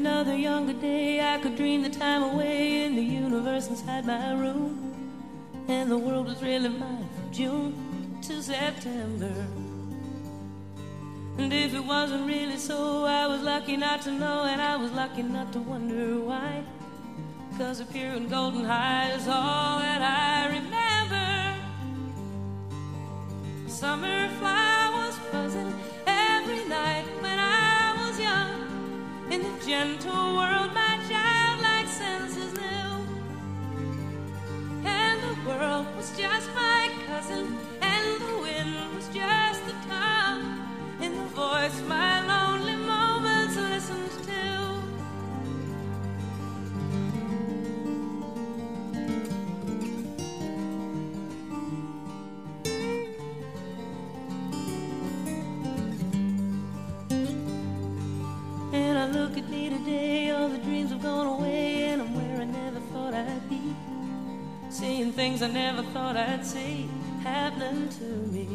another younger day, I could dream the time away in the universe inside my room. And the world was really mine from June to September. And if it wasn't really so, I was lucky not to know, and I was lucky not to wonder why. 'Cause a pure and golden high is all that I remember. Summer flowers buzzing every night when I was young. In the gentle world my childlike senses knew. And the world was just my cousin, and the wind was just the tongue in the voice my lonely moments listened to. And I look at me today, all the dreams have gone away, and I'm where I never thought I'd be, seeing things I never thought I'd see happening to me.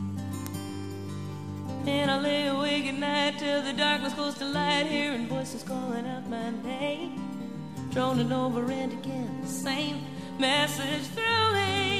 And I lay awake at night till the darkness goes to light, hearing voices calling out my name, droning over and again, the same message through me.